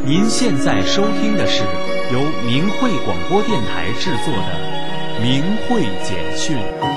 您现在收听的是由明慧广播电台制作的《明慧简讯》。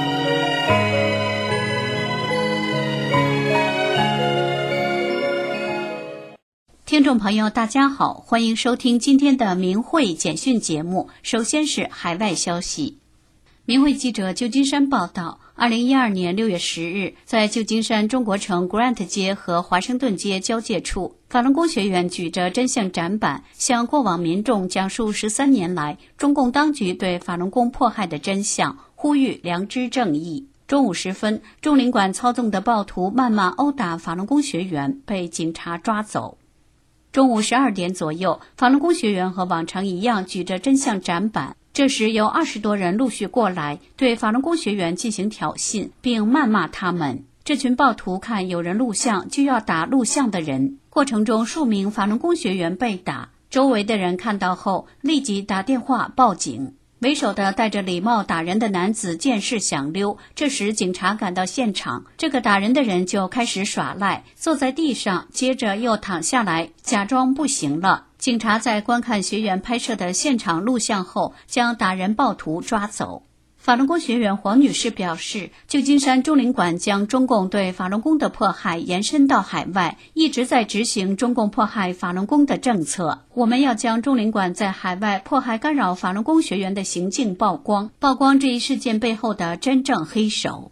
听众朋友大家好，欢迎收听今天的明慧简讯节目。首先是海外消息。明慧记者旧金山报道，2012年6月10日，在旧金山中国城 Grant 街和华盛顿街交界处，法轮功学员举着真相展板，向过往民众讲述13年来中共当局对法轮功迫害的真相，呼吁良知正义。中午时分，中领馆操纵的暴徒谩骂殴打法轮功学员，被警察抓走。中午12点左右，法轮功学员和往常一样举着真相展板，这时有20多人陆续过来，对法轮功学员进行挑衅，并谩骂他们。这群暴徒看有人录像，就要打录像的人，过程中数名法轮功学员被打，周围的人看到后立即打电话报警。为首的戴着礼帽打人的男子见势想溜，这时警察赶到现场，这个打人的人就开始耍赖，坐在地上，接着又躺下来，假装不行了。警察在观看学员拍摄的现场录像后，将打人暴徒抓走。法轮功学员黄女士表示，旧金山中领馆将中共对法轮功的迫害延伸到海外，一直在执行中共迫害法轮功的政策。我们要将中领馆在海外迫害干扰法轮功学员的行径曝光，曝光这一事件背后的真正黑手。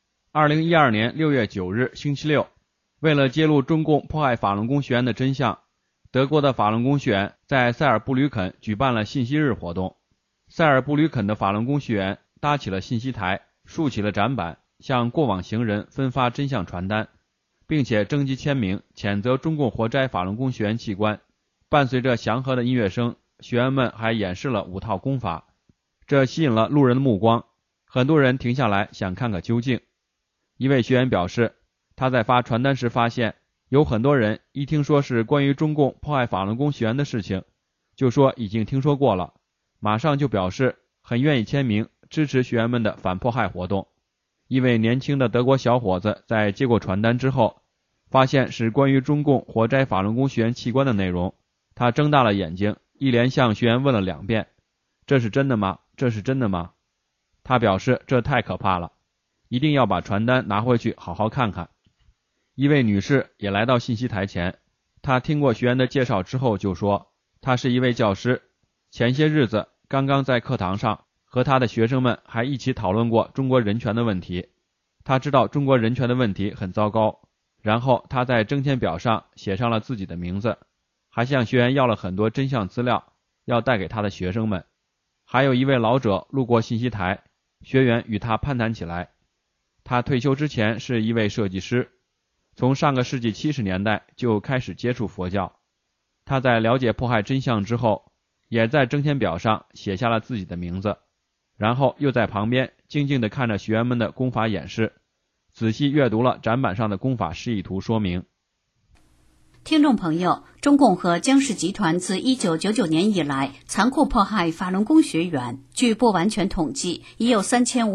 2012年6月9日星期六，为了揭露中共迫害法轮功学员的真相，德国的法轮功学员在塞尔布吕肯举办了信息日活动。塞尔布吕肯的法轮功学员搭起了信息台，竖起了展板，向过往行人分发真相传单，并且征集签名，谴责中共活摘法轮功学员器官。伴随着祥和的音乐声，学员们还演示了5套功法，这吸引了路人的目光，很多人停下来想看个究竟。一位学员表示，他在发传单时发现，有很多人一听说是关于中共迫害法轮功学员的事情，就说已经听说过了，马上就表示很愿意签名支持学员们的反迫害活动。一位年轻的德国小伙子在接过传单之后，发现是关于中共活摘法轮功学员器官的内容，他睁大了眼睛，一连向学员问了2遍，这是真的吗？这是真的吗？他表示这太可怕了，一定要把传单拿回去好好看看。一位女士也来到信息台前，她听过学员的介绍之后就说，她是一位教师，前些日子刚刚在课堂上和他的学生们还一起讨论过中国人权的问题。他知道中国人权的问题很糟糕，然后他在征签表上写上了自己的名字，还向学员要了很多真相资料，要带给他的学生们。还有一位老者路过信息台，学员与他攀谈起来。他退休之前是一位设计师，从上个世纪70年代就开始接触佛教。他在了解迫害真相之后，也在征签表上写下了自己的名字，然后又在旁边静静地看着学员们的功法演示，仔细阅读了展板上的功法示意图说明。 听众朋友，中共和江氏集团自1999年以来残酷迫害法轮功学员，据不完全统计，已有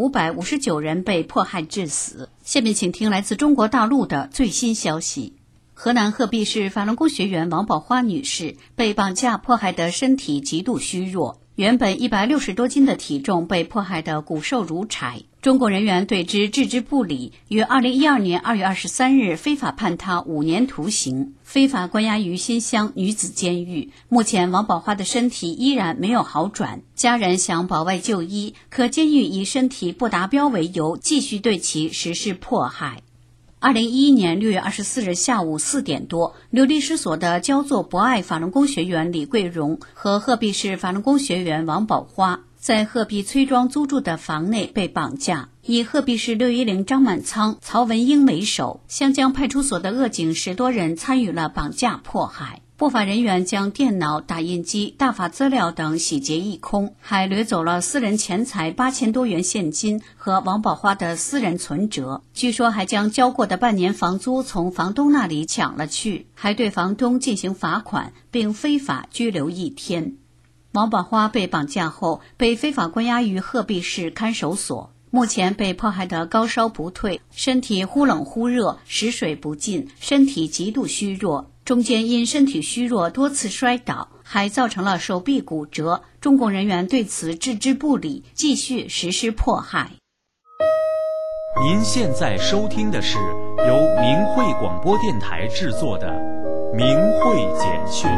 3559人被迫害致死。下面请听来自中国大陆的最新消息。河南鹤壁市法轮功学员王宝花女士被绑架迫害的身体极度虚弱，原本160多斤的体重被迫害得骨瘦如柴。中共人员对之置之不理，于2012年2月23日非法判他5年徒刑，非法关押于新乡女子监狱。目前王宝花的身体依然没有好转，家人想保外就医，可监狱以身体不达标为由，继续对其实施迫害。2011年6月24日下午4点多，流离失所的焦作博爱法轮功学员李桂荣和鹤壁市法轮功学员王宝花在鹤壁崔庄租住的房内被绑架，以鹤壁市610张满仓、曹文英为首，湘江派出所的恶警10多人参与了绑架迫害。不法人员将电脑、打印机、大法资料等洗劫一空，还掠走了私人钱财8000多元现金和王宝花的私人存折，据说还将交过的半年房租从房东那里抢了去，还对房东进行罚款，并非法拘留1天。王宝花被绑架后，被非法关押于鹤壁市看守所。目前被迫害的高烧不退，身体忽冷忽热，食水不进，身体极度虚弱。 中间因身体虚弱多次摔倒，还造成了手臂骨折。中共人员对此置之不理，继续实施迫害。 您现在收听的是由明慧广播电台制作的《明慧简讯》。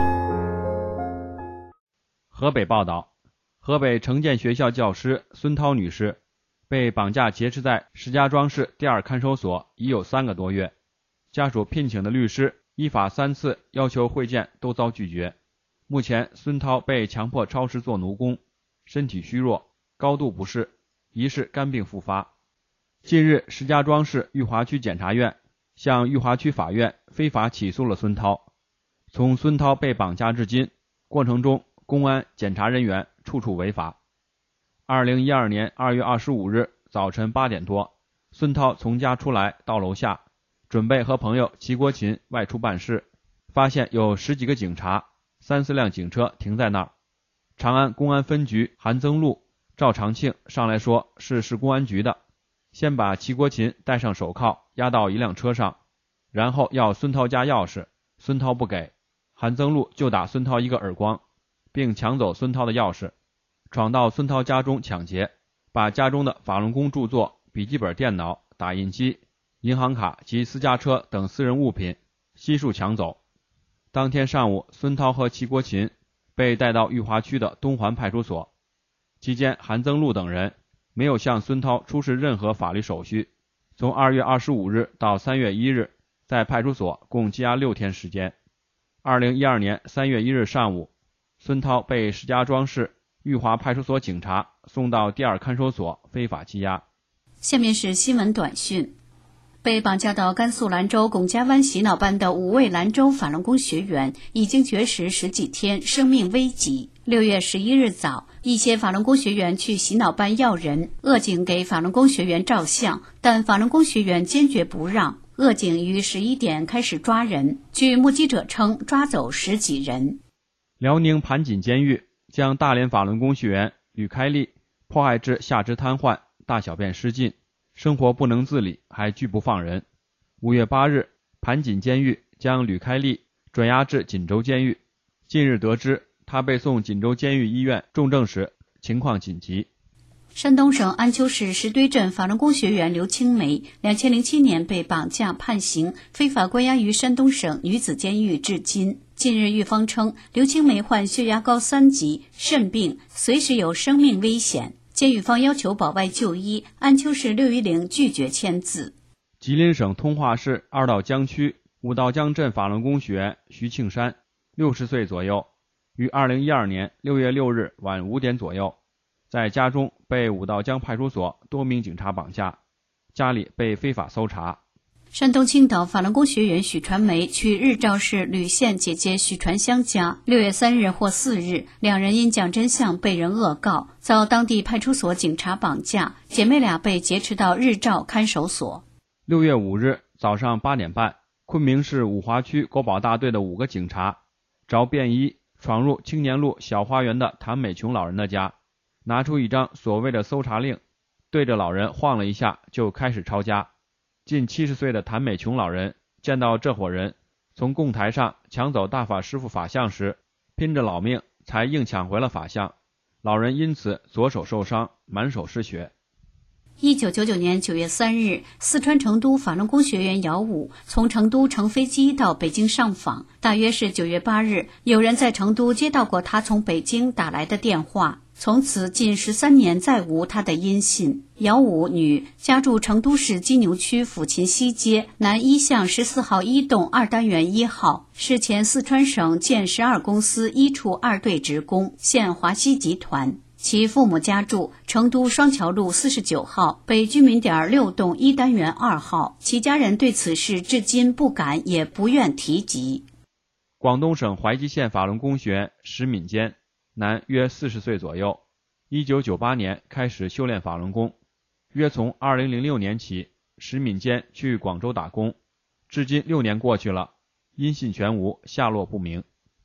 河北报道，河北城建学校教师孙涛女士被绑架劫持在石家庄市第二看守所已有3个多月，家属聘请的律师依法3次要求会见都遭拒绝。目前孙涛被强迫超时做奴工，身体虚弱，高度不适，疑似肝病复发。近日，石家庄市裕华区检察院向裕华区法院非法起诉了孙涛。从孙涛被绑架至今，过程中公安检察人员处处违法。2012年2月25日早晨8点多，孙涛从家出来到楼下，准备和朋友齐国勤外出办事，发现有10几个警察，3、4辆警车停在那儿。长安公安分局韩增禄、赵长庆上来说是市公安局的，先把齐国勤戴上手铐押到一辆车上，然后要孙涛家钥匙，孙涛不给，韩增禄就打孙涛一个耳光，并抢走孙涛的钥匙，闯到孙涛家中抢劫，把家中的法轮功著作、笔记本电脑、打印机、银行卡及私家车等私人物品悉数抢走。当天上午，孙涛和齐国勤被带到裕华区的东环派出所，期间韩增禄等人没有向孙涛出示任何法律手续。从2月25日到3月1日，在派出所共羁押6天时间。2012年3月1日上午，孙涛被石家庄市裕华派出所警察送到第二看守所非法羁押。 下面是新闻短讯。被绑架到甘肃兰州龚家湾洗脑班的5位兰州法轮功学员已经绝食10几天，生命危急。6月11日早，一些法轮功学员去洗脑班要人，恶警给法轮功学员照相，但法轮功学员坚决不让。恶警于11点开始抓人，据目击者称，抓走10几人。 辽宁盘锦监狱将大连法轮功学员吕开利迫害至下肢瘫痪、大小便失禁，生活不能自理，还拒不放人。5月8日，盘锦监狱将吕开利转押至锦州监狱。近日得知，他被送锦州监狱医院重症时情况紧急。 山东省安丘市石堆镇法轮功学员刘青梅2007年被绑架判刑，非法关押于山东省女子监狱至今。近日狱方称，刘青梅患血压高3级、肾病，随时有生命危险。监狱方要求保外就医，安丘市610拒绝签字。 吉林省通化市二道江区五道江镇法轮功学员徐庆山60岁左右，于2012年6月6日晚5点左右，在家中被五道江派出所多名警察绑架，家里被非法搜查。 山东青岛法轮功学员许传梅去日照市吕县姐姐许传香家，6月3日或4日，两人因讲真相被人恶告，遭当地派出所警察绑架，姐妹俩被劫持到日照看守所。 6月5日早上8点半，昆明市五华区国保大队的5个警察着便衣闯入青年路小花园的谭美琼老人的家，拿出一张所谓的搜查令，对着老人晃了一下就开始抄家。近70岁的谭美琼老人见到这伙人从供台上抢走大法师父法像时，拼着老命才硬抢回了法像，老人因此左手受伤，满手是血。 1999年9月3日，四川成都法轮功学员姚武从成都乘飞机到北京上访，大约是9月8日，有人在成都接到过他从北京打来的电话，从此近13年再无他的音信。姚武，女，家住成都市金牛区抚琴西街南1巷14号1栋2单元1号，是前四川省建12公司1处2队职工，现华西集团。其父母家住成都双桥路49号北居民点6栋1单元2号，其家人对此事至今不敢也不愿提及。 广东省怀集县法轮功学员石敏坚，男，约40岁左右，1998年开始修炼法轮功，约从2006年起，石敏坚去广州打工，至今6年过去了，音信全无，下落不明。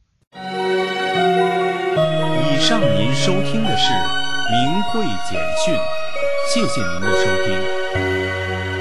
以上您收听的是明慧简讯，谢谢您的收听。